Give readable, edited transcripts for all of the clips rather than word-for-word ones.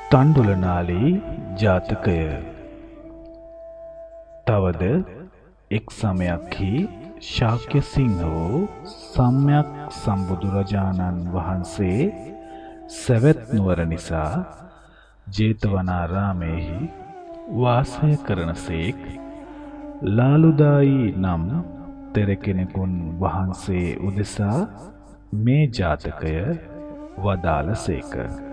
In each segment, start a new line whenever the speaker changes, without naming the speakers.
තණ්ඩුලනාලී ජාතකය. තවද එක් සමයක්හි ශාක්‍ය සිංහ වූ සම්‍යක් සම්බුදුරජාණන් වහන්සේ සැවැත් නුවර නිසා ජේතවනාරාමයෙහි වාසය කරනසේක් ලාලුදායි නම් තෙරකෙනෙකුන් වහන්සේ උදෙසා මේ ජාතකය වදාළසේක.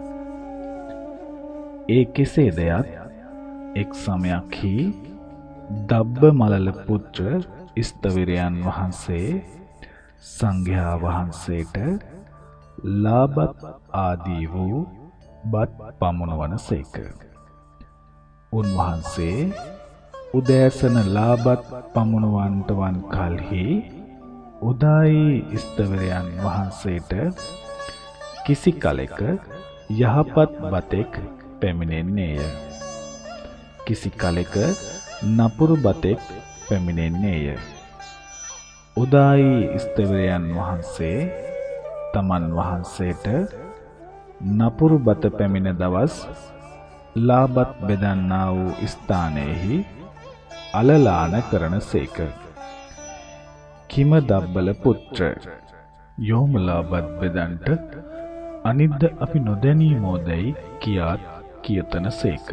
ඒ කෙසේදයත් එක් සමයක්හි දබ්බමලල පුත්‍ර ස්ථවිරයන් වහන්සේ සංඝයා වහන්සේට ලාබත් ආදී වූ බත් පමුණුවන සේක. උන්වහන්සේ උදෑසන ලාබත් පමුණුවන්ට වන් කල්හි උදායි ස්ථවිරයන් වහන්සේට කිසි කලෙක යහපත් බතෙක් පැමිණෙන්නේය. කිසි කලෙක නපුරු බතෙක් පැමිණෙන්නේය. උදායි ස්ථවිරයන් වහන්සේ තමන් වහන්සේට නපුරු බත පැමිණ දවස් ලාබත් බෙදන්නා වූ ස්ථානයෙහි අලලාන කරන සේක. කිම දබ්බල පුත්‍ර යෝම ලාබත් බෙදන්ට අනිද්ද අපි නොදැනීමෝදැයි කියාත් කියතන සේක.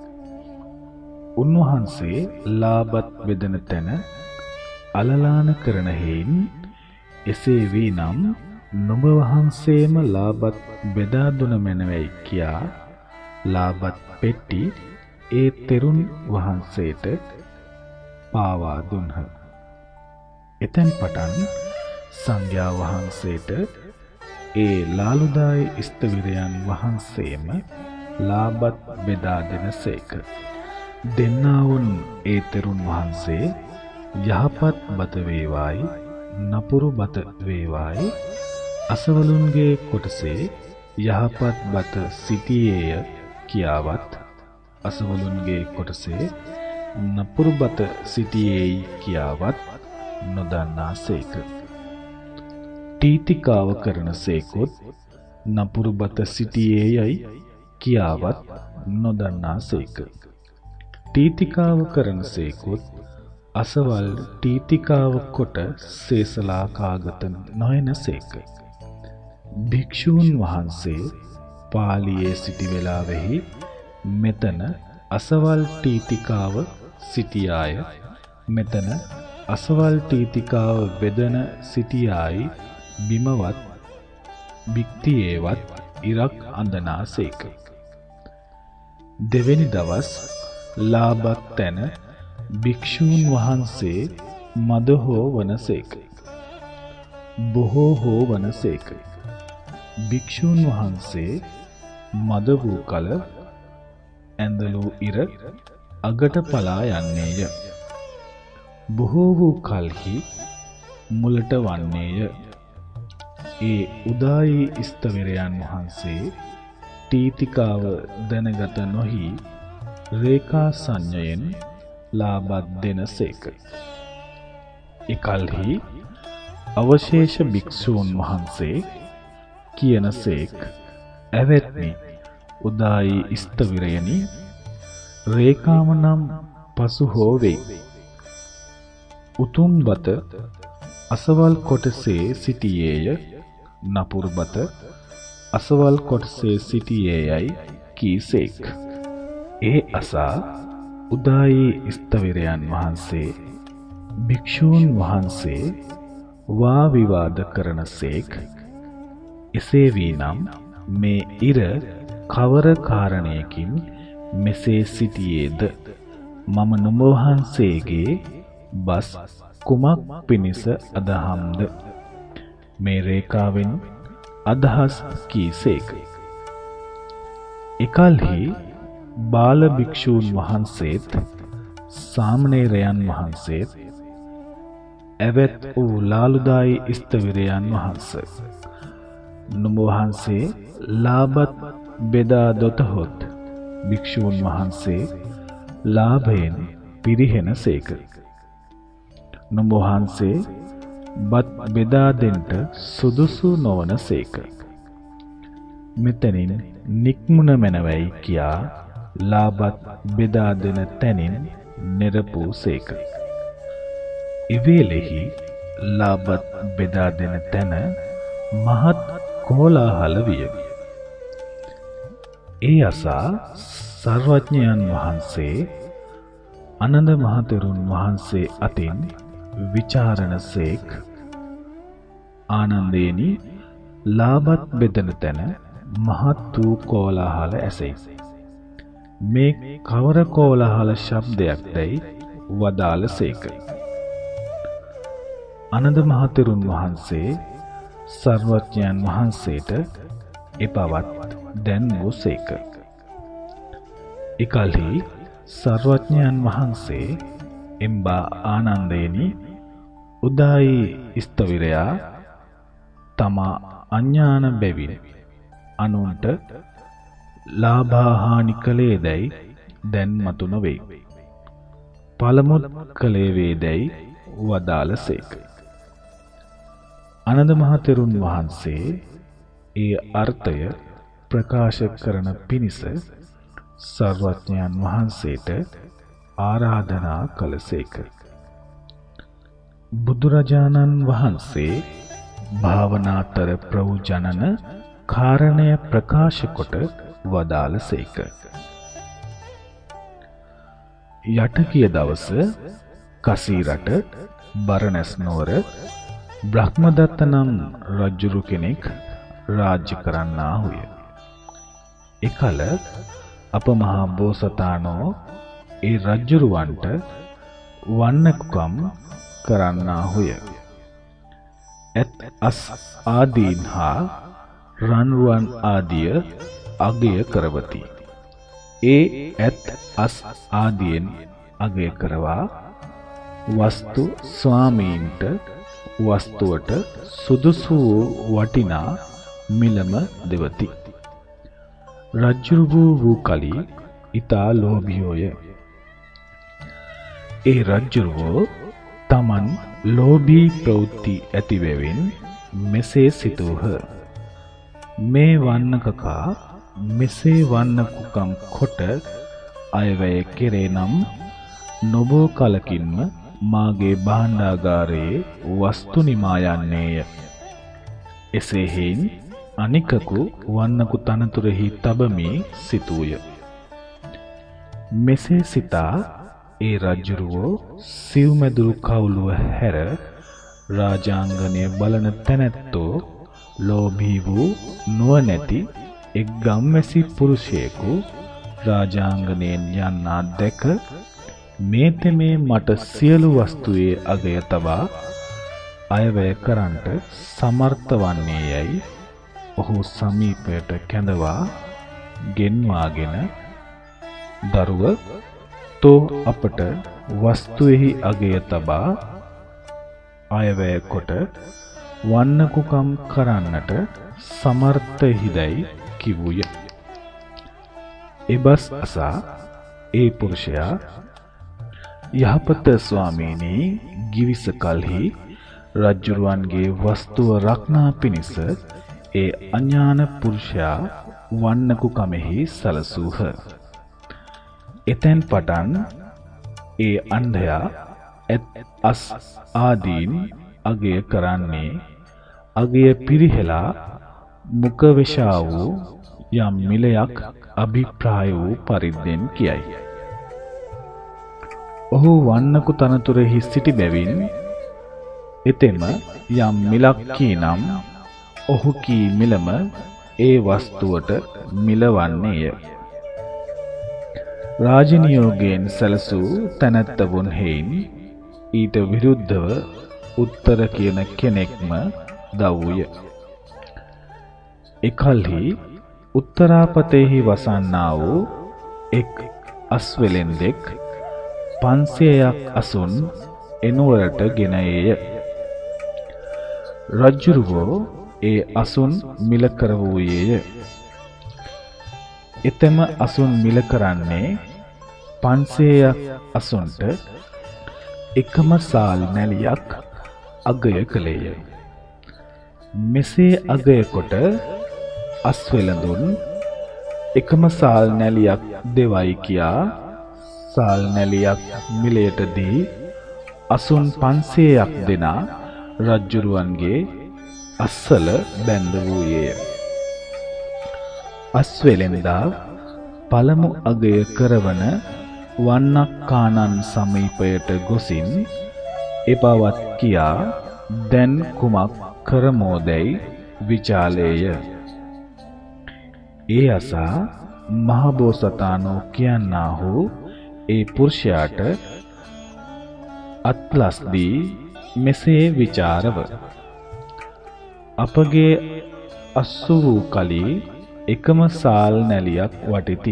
උන්වහන්සේ ලාබත් බෙදන තැන අලලාන කරන හේයින් එසේ වී නම් නුඹ වහන්සේම ලාබත් බෙදා දුන මැනවැයි කියා ලාබත් පෙට්ටි ඒ තෙරුන් වහන්සේට පාවා දුන්හ. එතැන් පටන් සංඝයා වහන්සේට ඒ ලාලුදායි ස්ථවිරයන් වහන්සේම ලාබත් බෙදා දෙන සේක. දෙන්නාවුන් ඒ තෙරුන් වහන්සේ යහපත් බත වේවායි නපුරු බත වේවායි අසවලුන්ගේ කොටසේ යහපත් බත සිටියේය කියාවත් අසවලුන්ගේ කොටසේ නපුරු බත සිටියේයි කියාවත් නොදන්නා සේක. ටීතිකාව කරන සේකොත් නපුරු බත සිටියේයයි කියාවත් නොදන්නා සේක. ටීතිකාව කරන සේකොත් අසවල් ටීතිකාව කොට සේසලා කාගත නොයන සේක. භික්ෂූන් වහන්සේ පාලියේ සිටි වෙලාවෙහි මෙතන අසවල් ටීතිකාව සිටියාය, මෙතන අසවල් ටීතිකාව බෙදන සිටියායි බිමවත් බික්තියේවත් ඉරක් අඳනා සේක. දෙවැනි දවස් ලාබත් තැන භික්ෂූන් වහන්සේ මද හෝ වනසේක, බොහෝ හෝ වනසේක. භික්ෂූන් වහන්සේ මද වූ කල ඇඳලූ ඉර අගට පලා යන්නේය. බොහෝ වූ කල්හි මුලට වන්නේය. ඒ උදායි ස්ථවිරයන් වහන්සේ ටීතිකාව දැනගත නොහි රේඛා සංඥයෙන් ලාබත් දෙන සේක. එකල්හි අවශේෂ භික්ෂූන් වහන්සේ කියන සේක්, ඇවැත්නි උදායි ස්ථවිරයනි, රේඛාව නම් පසු හෝ වෙයි. උතුම් බත අසවල් කොටසේ සිටියේය, නපුරු බත අසවල් කොටසේ සිටියේයයි කීසේක්. ඒ අසා උදායි ස්ථවිරයන් වහන්සේ භික්ෂූන් වහන්සේ වා විවාද කරන සේක්. එසේ වී නම් මේ ඉර කවර කාරණයකින් මෙසේ සිටියේද? මම නුඹ වහන්සේගේ බස් කුමක් පිණිස අදහම්ද? මේ රේඛාවෙන් අදහස් කීසේක. එකල්හි බාල භික්ෂූන් වහන්සේත් සාමණේරයන් වහන්සේත් ඇවැත් වූ ලාලුදායි ස්ථවිරයන් වහන්සේ නුඹ වහන්සේ ලාබත් බෙදා දොතහොත් භික්ෂූන් වහන්සේ ලාභයෙන් පිරිහෙන සේක. නුඹ වහන්සේ බත් බෙදා දෙන්ට සුදුසු නොවන සේක. මෙතනින් නික්මුණ මැනවයි කියා ලාබත් බෙදා දෙන තැනින් නිරපූ සේක. එවේලෙහි ලාබත් බෙදා දෙන තැන මහත් කෝලාහල විය. ඒ අසා සර්වඥයන් වහන්සේ අනන්ද මහතෙරුන් වහන්සේ අතින් විචාරණ සේක්. ආනන්දේනි, ලාබත් බෙදන තැන මහත් වූ කෝලාහල ඇසෙයි. මේ කවර කෝලාහල ශබ්දයක්දැයි වදාළ සේක. අනන්ද මහතෙරුන් වහන්සේ සර්වඥයන් වහන්සේට එපවත් දැන් වූ සේක. එකල්හි සර්වඥයන් වහන්සේ එම්බා ආනන්දේනි, උදායි ස්තවිරයා තමා අඥාන බැවින් අනුන්ට ලාභහානි කළේ දැයි දැන් මතු නොවේ. පළමුත් කළේ වේදැයි වදාළ සේක. අනන්ද මහතෙරුන් වහන්සේ ඒ අර්ථය ප්‍රකාශ කරන පිණිස සර්වඥයන් වහන්සේට ආරාධනා කළසේක. බුදුරජාණන් වහන්සේ භාවනාතර ප්‍රවුජනන කාරණය ප්‍රකාශ කොට වදාළසේක. යටකිය දවස කසීරට බරණැස් නුවර බ්‍රහ්මදත්ත නම් රජුරු කෙනෙක් රාජ්‍ය කරන්නාහුය. එකල අප මහා බෝසතාණෝ ඒ රජ්ජුරුවන්ට වන්නකුකම් කරන්නාහුය. ඇත් අස් ආදීන් හා රන්රුවන් ආදිය අගය කරවති. ඒ ඇත් අස් ආදියෙන් අගය කරවා වස්තු ස්වාමීන්ට වස්තුවට සුදුසු වටිනා මිලම දෙවති. රජ්ජුරුවෝ වූ කලි ඉතා ලෝභියෝය. ඒ රජ්ජුරුවෝ තමන් ලෝභී ප්‍රවෘත්ති ඇති බැවින් මෙසේ සිතූහ. මේ වන්නකකා මෙසේ වන්නකුකම් කොට අයවැය කෙරේ නම් නොබෝ කලකින්ම මාගේ භාණ්ඩාගාරයේ වස්තු නිමා යන්නේය. එසේ හේන් අනිකකු වන්නකු තනතුරෙහි තබමී සිතූය. මෙසේ සිතා ඒ රජ්ජුරුවෝ සිව්මැදුරු කවුළුව හැර රාජාංගනය බලන තැනැත්තෝ ලෝභී වූ නුවණැති එක් ගම්වැසි පුරුෂයෙකු රාජාංගනයෙන් යන්නා දැක මේ තෙමේ මට සියලු වස්තුවේ අගය තබා අයවැය කරන්නට සමර්ථ වන්නේ යැයි ඔහු සමීපයට කැඳවා ගෙන්වාගෙන, දරුව, තෝ අපට වස්තුවේහි අගය තබා අයවැය කොට වන්නකුකම් කරන්නට සමර්ථ හිදැයි කිව්වුය. එබස් අසා ඒ පුරුෂයා, යහපත ස්වාමීනි, ගිවිස කල්හි රජ්ජුරුවන්ගේ වස්තුව රක්නා පිණිස ඒ අඥාන පුරුෂයා වන්නකුකමෙහි සලසූහ. එතැන් පටන් ඒ අන්ධයා ඇත් අස් ආදීන් අගය කරන්නේ අගය පිරිහෙලා මුකවෙෂා වූ යම් මිලයක් අභිප්‍රාය වූ පරිද්දෙන් කියයි. ඔහු වන්නකු තනතුරෙහි සිටි බැවින් එතෙම යම් මිලක් කීනම් ඔහු කී මිලම ඒ වස්තුවට මිලවන්නේය. රාජනියෝගයෙන් සැලසූ තැනැත්තවුන් හෙයින් ඊට විරුද්ධව උත්තර කියන කෙනෙක්ම දවූය. එකල්හි උත්තරාපතෙහි වසන්නා වූ එක් අස්වැලෙන්දෙක් 500ක් අසුන් එනුවරට ගෙනයේය. රජ්ජුරුවෝ ඒ අසුන් මිල කරවූයේය. එතෙම අසුන් මිල කරන්නේ 500ක් අසුන්ට එකම සාල් අස්වෙලඳුන් එකම සාල් නැලියක් දෙවයි කියා සාල් නැලියක් මිලයට දී අසුන් 500ක් දෙනා රජ්ජුරුවන්ගේ අස්සල බැඳ වූයේය. අස්වෙලෙන්දා පළමු අගය කරවන වන්නක්කානන් සමීපයට ගොසින් එපවත් කියා දැන් කුමක් කරමෝදැයි විචාලේය. ඒ අසා මහබෝසතාණෝ කියන්නාහු ඒ පුරුෂයාට අත්ලස්දී මෙසේ විචාරව. අපගේ අස්සු වූ කලී එකම සාල් නැලියක් වටිති.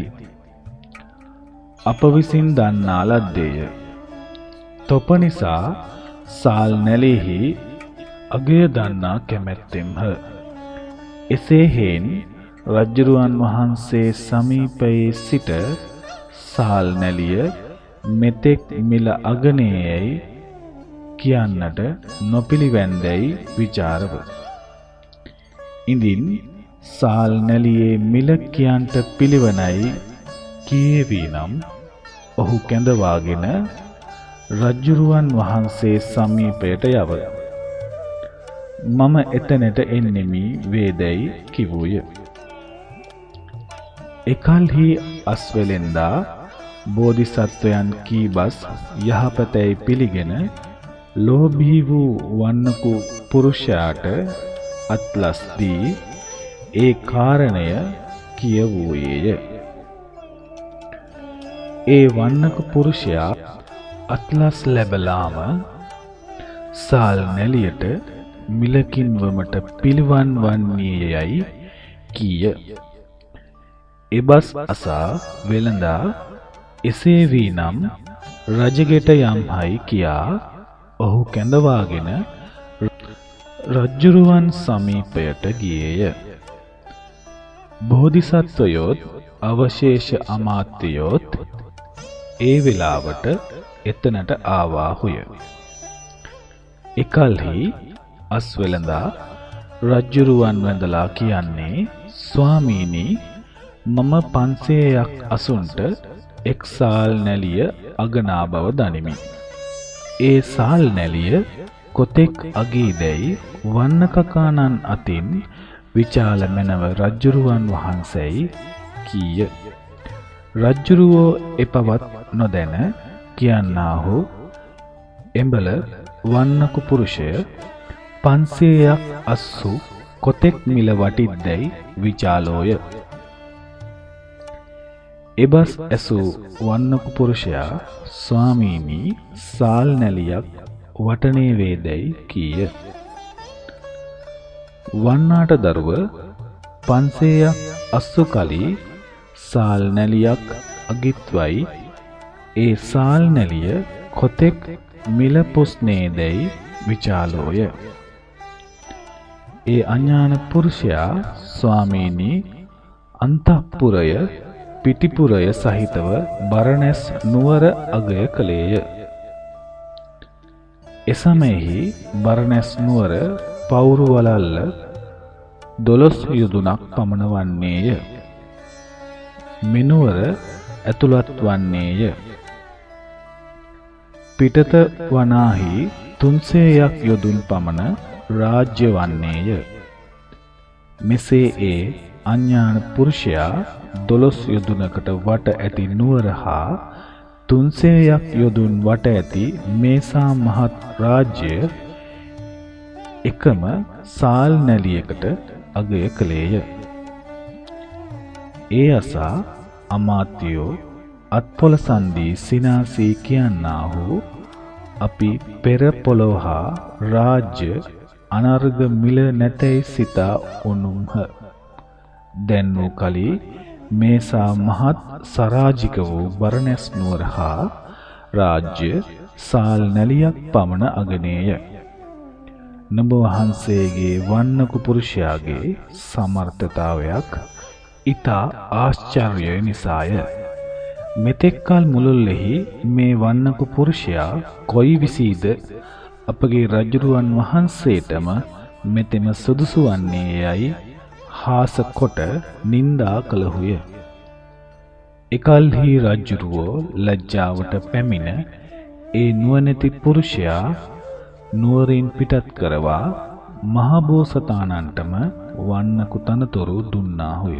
අප විසින් දන්නා ලද්දේය. තොප නිසා සාල් නැලෙහි අගය දන්නා කැමැත්තෙම්හ. එසේ හේන් රජ්ජුරුවන් වහන්සේ සමීපයේ සිට සාල් නැලිය මෙතෙක් මිල අගනේයයි කියන්නට නොපිළිවැන්දැයි විචාරව. ඉදින් සාල් නැලියේ මිල කියන්ට පිළිවනයි කියේවී නම් ඔහු කැඳවාගෙන රජ්ජුරුවන් වහන්සේ සමීපයට යව. මම එතනට එන්නෙමි වේදැයි කිවූය. එකල්හි අස්වෙලෙන්දා බෝධිසත්වයන් කීබස් යහපතැයි පිළිගෙන ලෝභී වූ වන්නකු පුරුෂයාට අත්ලස් දී ඒ කාරණය කියවූයේය. ඒ වන්නක පුරුෂයා අත්ලස් ලැබලාම සාල් නැලියට මිලකින්වමට පිළිවන් වන්නේයයි කීය. එබස් අසා වෙළඳා එසේ වී නම් රජගෙට යම්හයි කියා ඔහු කැඳවාගෙන රජ්ජුරුවන් සමීපයට ගියේය. බෝධිසත්වයෝත් අවශේෂ අමාත්‍යයෝත් ඒ වෙලාවට එතනට ආවාහුය. එකල්හි අස්වෙලඳා රජ්ජුරුවන් වැඳලා කියන්නේ, ස්වාමීනි, මම 500ක් අසුන්ට එක් සාල් නැලිය අගනා බව දනිමි. ඒ සාල් නැලිය කොතෙක් අගීදැයි වන්නකකානන් අතින් විචාල මැනව රජ්ජුරුවන් වහන්සේයි කීය. රජ්ජුරුවෝ එපවත් නොදැන කියන්නාහු, එඹල වන්නක පුරුෂය 500ක් අස්සු කොතෙක් මිල වටිද්දැයි විචාලෝය. එබස් ඇසූ වන්නක පුරුෂයා, ස්වාමීනි, සාල් නැලියක් වටනේ වේදැයි කීය. වන්නාට දරුව 500ක් අස්සු කලී සාල් නැලියක් අගිත්වයි ඒ සාල් නැලිය කොතෙක් මිල පුස්නේදැයි විචාලෝය. ඒ අඥාන පුරුෂයා, ස්වාමීනි, අන්තఃපුරය පිටිපුරය සහිතව බරණැස් නුවර අගය කළේය. එසමයෙහි බරණැස් නුවර පවුරු වලල්ල 12 යොදුනක් පමණ වන්නේය. මෙනුවර ඇතුළත් වන්නේය. පිටත වනාහි 300ක් යොදුන් පමණ රාජ්‍ය වන්නේය. මෙසේ ඒ අඥාන පුරුෂයා 12 යොදුනකට වට ඇති නුවර හා 300ක් යොදුන් වට ඇති මේසා මහත් රාජ්‍ය එකම සාල් නැලියකට අගය කළේය. ඒ අසා අමාත්‍යෝ අත්පොල සන්දී සිනාසී කියන්නාහු, අපි පෙර පොළොහා රාජ්‍ය අනර්ග මිල නැතැයි සිතා උනුම්හ. දැන් වූ කලී මේසා මහත් සරාජික වූ බරණැස් නුවර හා රාජ්‍ය සාල් නැලියක් පමණ අගනේය. නුඹ වහන්සේගේ වන්නක පුරුෂයාගේ සමර්ථතාවයක් ඊතා ආශ්චර්ය නිසාය. මෙතෙක් කල මුළුල්ලෙහි මේ වන්නක පුරුෂයා කොයි විසීද අපගේ රජුරුවන් වහන්සේටම මෙතෙම සුදුසු වන්නේ යයි හාස කොට නින්දා කළහුය. එකල්හි රජ්ජුරුවෝ ලැජ්ජාවට පැමිණ ඒ නුවණැති පුරුෂයා නුවරින් පිටත් කරවා මහබෝසතාණන්ටම වන්නකු තනතුරු දුන්නාහුය.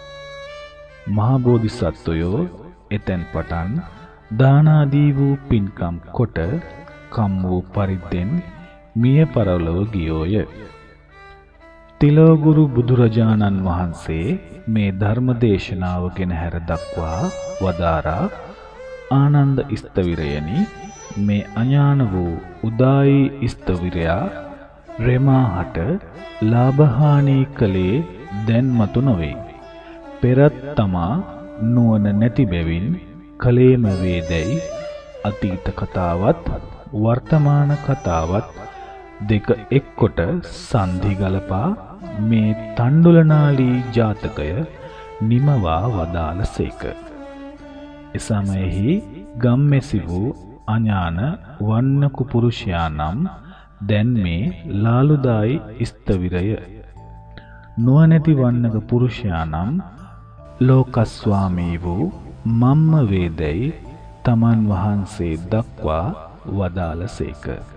මහබෝධිසත්වයෝ එතැන් පටන් දානාදී වූ පින්කම් කොට කම් වූ පරිද්දෙන් මිය පරලොව ගියෝය. තිලෝගුරු බුදුරජාණන් වහන්සේ මේ ධර්ම දේශනාව ගෙන හැර දක්වා වදාරා ආනන්ද ස්තවිරයනි, මේ අඥාන වූ උදායි ස්තවිරයා රෙමාහට ලාභහානි කළේ දැන් මතු නොවේ. පෙරත් තමා නුවණ නැති බැවින් කලේම වේදැයි අතීත කතාවත් වර්තමාන කතාවත් දෙක එක්කොට සන්ධි ගලපා මේ තණ්ඩුලනාලී ජාතකය නිමවා වදාළසේක. එසමයෙහි ගම්මැසි වූ අඥාන වන්නකු පුරුෂයා නම් දැන් මේ ලාලුදායි ස්තවිරය, නුවණැති වන්නක පුරුෂයා නම් ලෝකස්වාමී වූ මම්ම වේදැයි තමන් වහන්සේ දක්වා වදාළසේක.